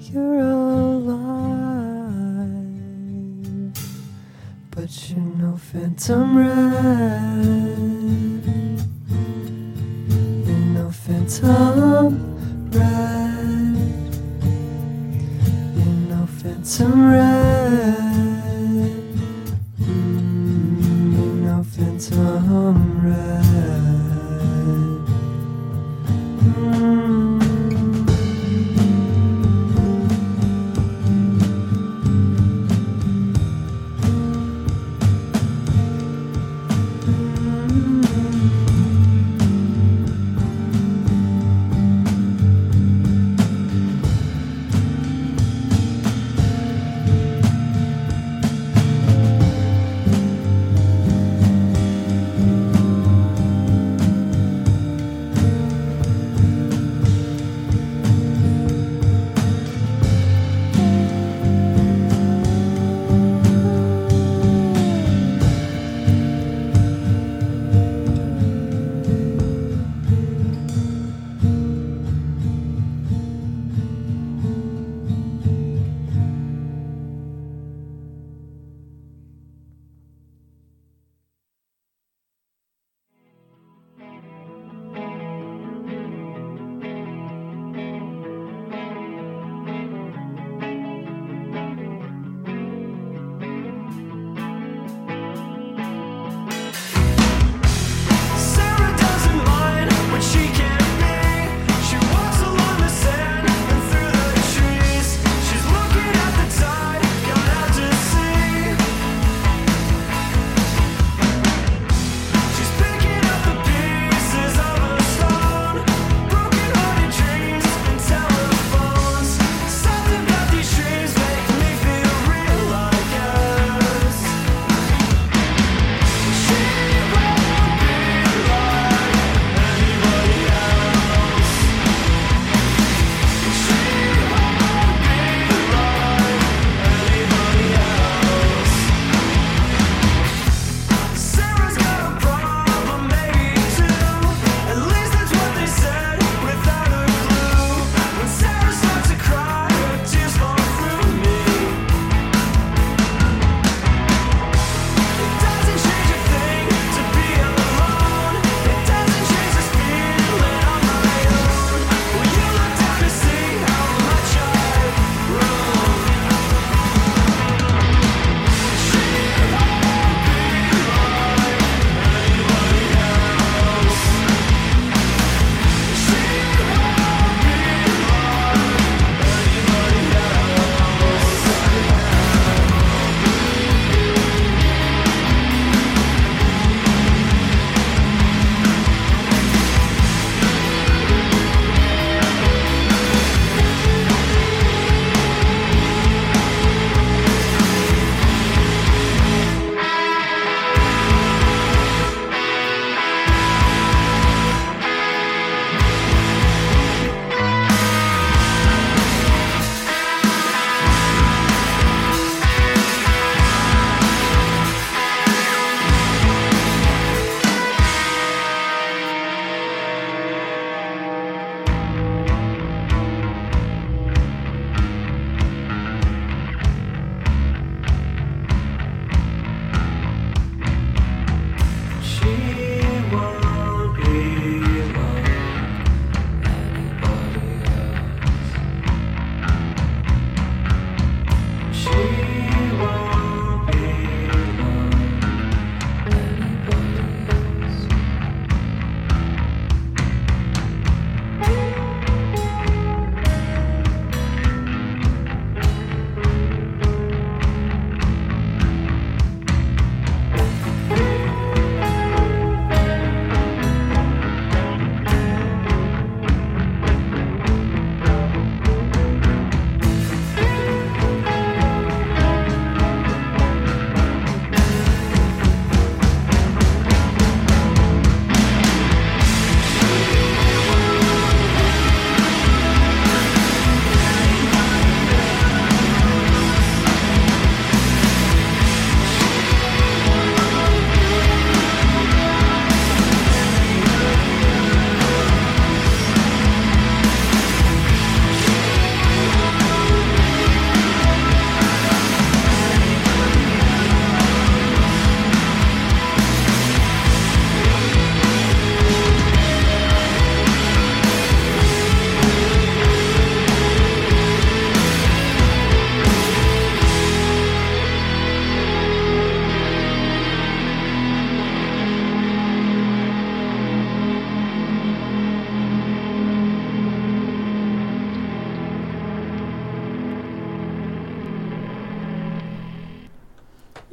you're alive, but you're no phantom red. You're no phantom red. You're no phantom red. You're no phantom red.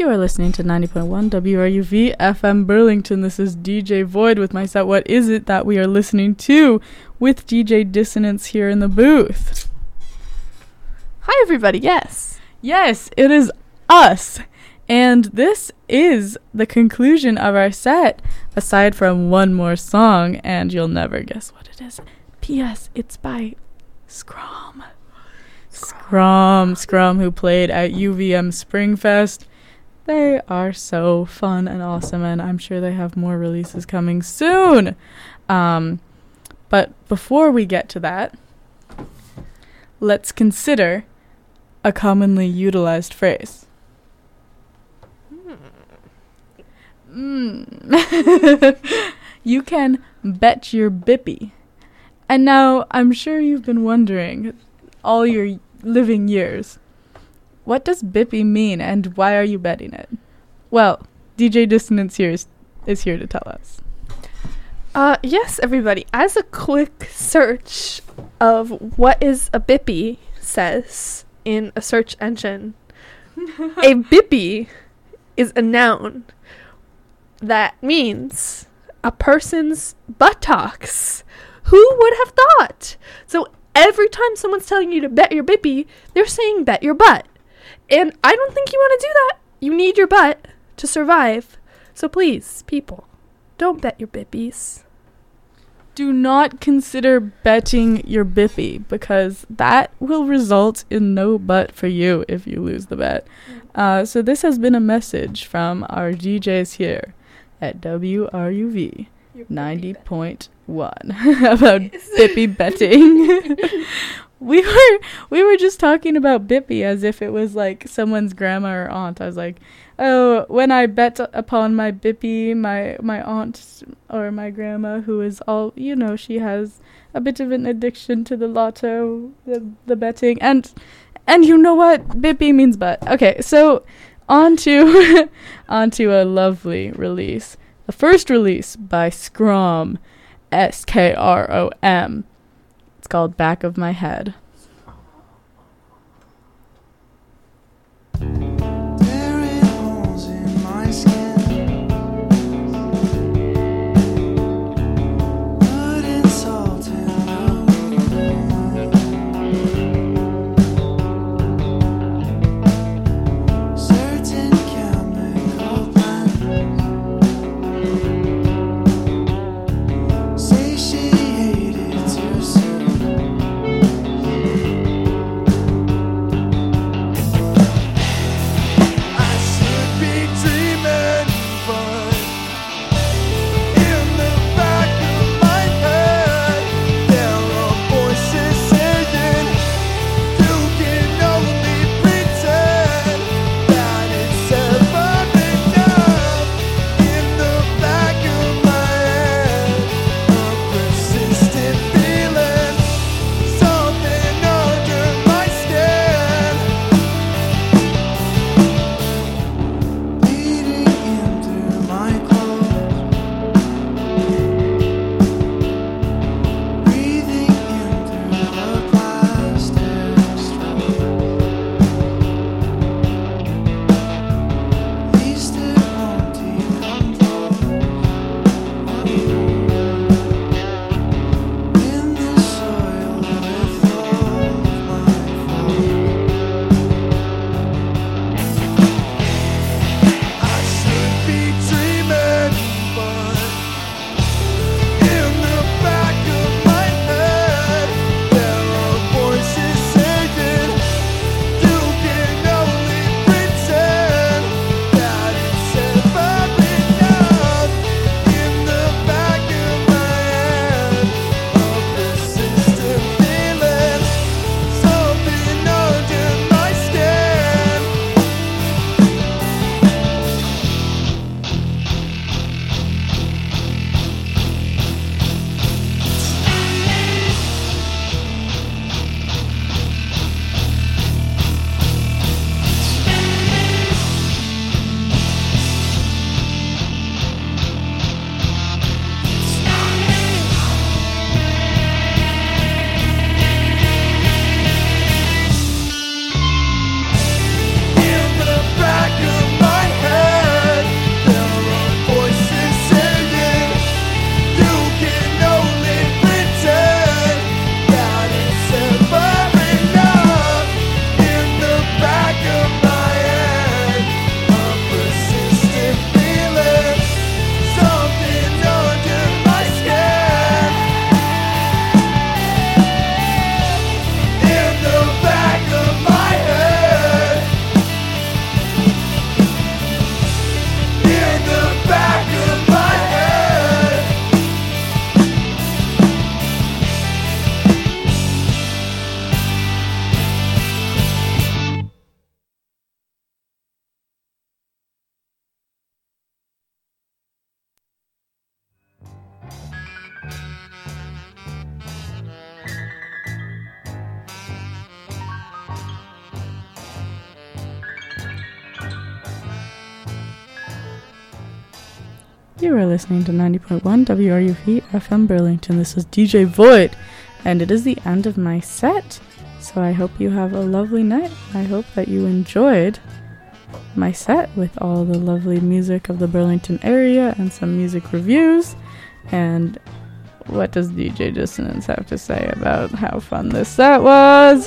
You are listening to 90.1 WRUV FM Burlington. This is DJ Void with my set What Is It That We Are Listening To with DJ Dissonance here in the booth. Hi everybody, yes. Yes, it is us. And this is the conclusion of our set, aside from one more song, and you'll never guess what it is. P.S. It's by Scrum, who played at UVM Springfest. They are so fun and awesome, and I'm sure they have more releases coming soon. But before we get to that, let's consider a commonly utilized phrase. You can bet your bippy. And now, I'm sure you've been wondering all your living years, what does bippy mean and why are you betting it? Well, DJ Dissonance here is here to tell us. Yes, everybody. As a quick search of what is a bippy says in a search engine, a bippy is a noun that means a person's buttocks. Who would have thought? So every time someone's telling you to bet your bippy, they're saying bet your butt. And I don't think you want to do that. You need your butt to survive. So please, people, don't bet your bippies. Do not consider betting your bippy, because that will result in no butt for you if you lose the bet. So this has been a message from our DJs here at WRUV 90.1 about bippy betting. We were just talking about bippy as if it was like someone's grandma or aunt. I was like, oh, when I bet upon my bippy, my aunt or my grandma, who is all, she has a bit of an addiction to the lotto, the betting, and you know what? Bippy means butt. Okay, so onto a lovely release. The first release by Skrom, Skrom. It's called Back of My Head. Say she hated too soon. You are listening to 90.1 WRUV FM Burlington. This is DJ Void, and it is the end of my set. So I hope you have a lovely night. I hope that you enjoyed my set with all the lovely music of the Burlington area and some music reviews. And what does DJ Dissonance have to say about how fun this set was?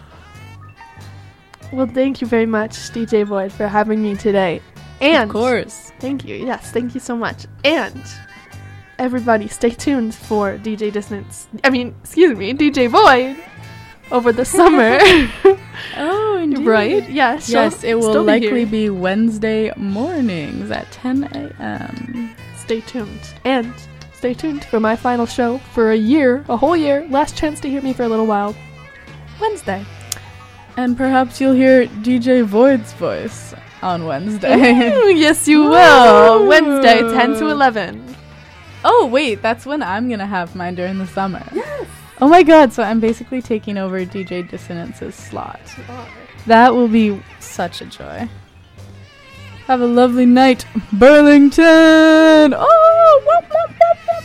Well, thank you very much, DJ Void, for having me today. And of course. Thank you. Yes, thank you so much. And everybody, stay tuned for DJ Dissonance. DJ Void over the summer. Oh, indeed. Right? Yes. Yes, it will likely be Wednesday mornings at 10 a.m. Stay tuned. And stay tuned for my final show for a whole year. Last chance to hear me for a little while. Wednesday. And perhaps you'll hear DJ Void's voice on Wednesday. Ooh, yes, you will. Wednesday, 10 to 11. Oh, wait, that's when I'm going to have mine during the summer. Yes. Oh my god, so I'm basically taking over DJ Dissonance's slot. That will be such a joy. Have a lovely night, Burlington! Oh! Whoop, whoop, whoop, whoop.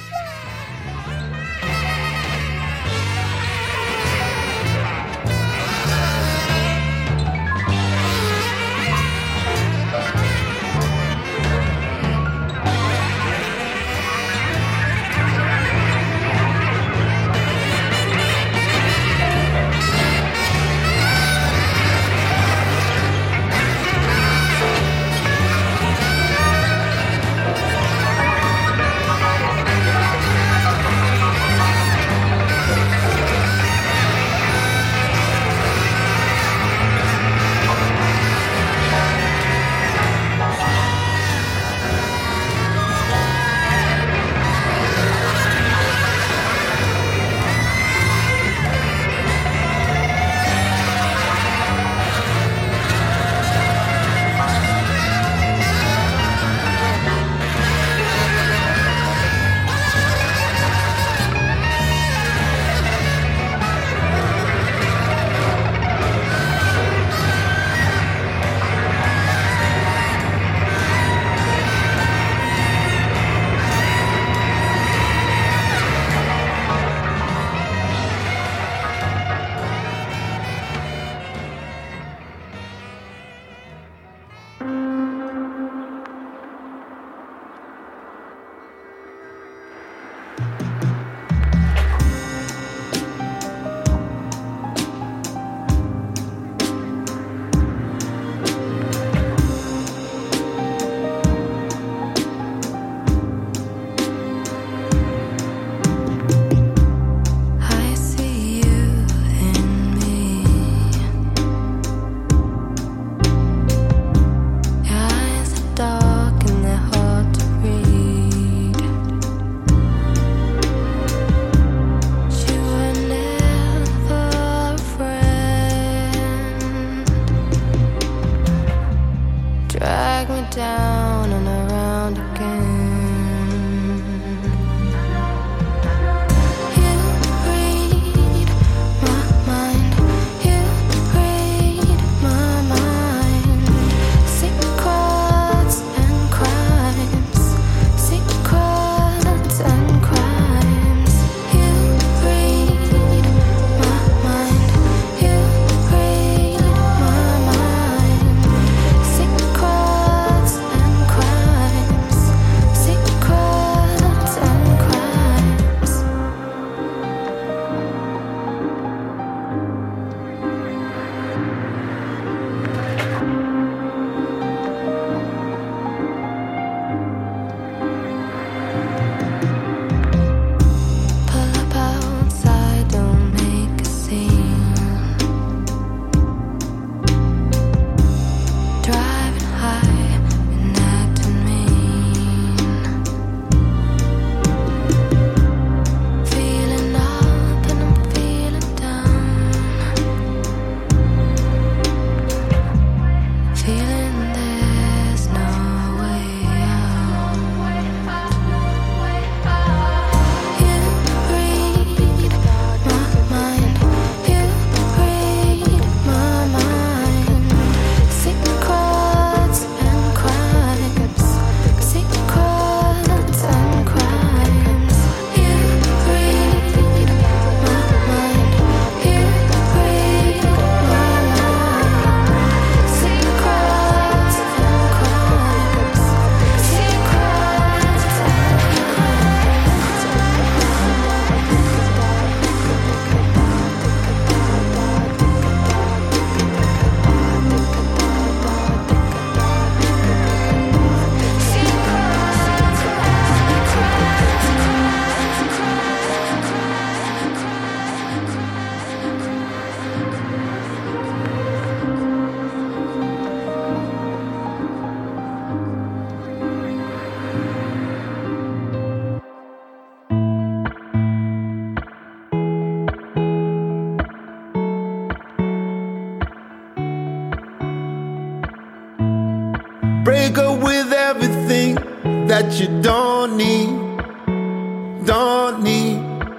Break up with everything that you don't need, don't need.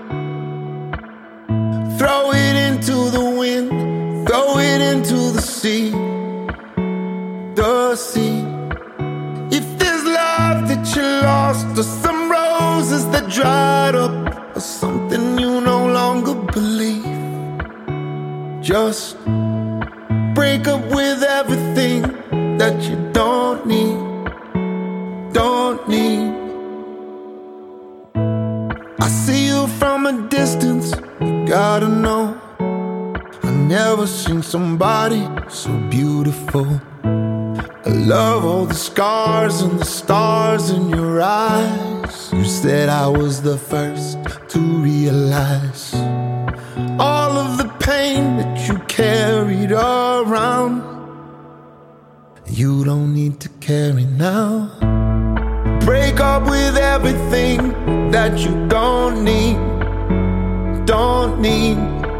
Throw it into the wind, throw it into the sea, the sea. If there's love that you lost, or some roses that dried up, or something you no longer believe, just break up with everything that you don't need, don't need. I see you from a distance, you gotta know, I've never seen somebody so beautiful. I love all the scars and the stars in your eyes. You said I was the first to realize all of the pain that you carried around. You don't need to carry now. Break up with everything that you don't need, don't need.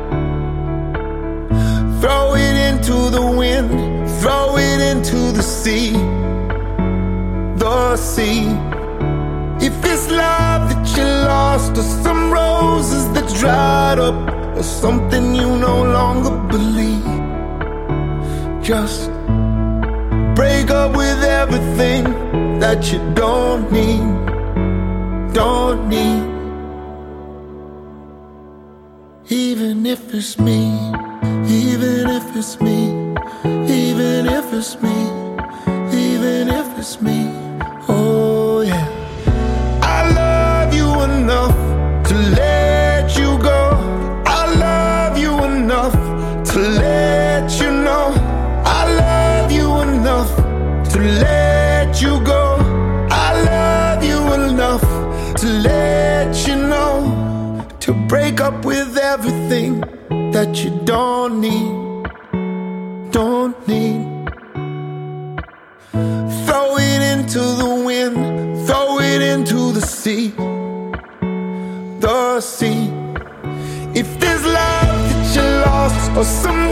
Throw it into the wind, throw it into the sea, the sea. If it's love that you lost, or some roses that dried up, or something you no longer believe, just break up with everything that you don't need, don't need. Even if it's me, even if it's me, even if it's me, even if it's me, oh yeah. I love you enough to let you go. I love you enough to let you know. I love you enough to let you go. I love you enough to let you know. To break up with everything that you don't need, don't need. Throw it into the wind, throw it into the sea, the sea. If there's love that you lost, or some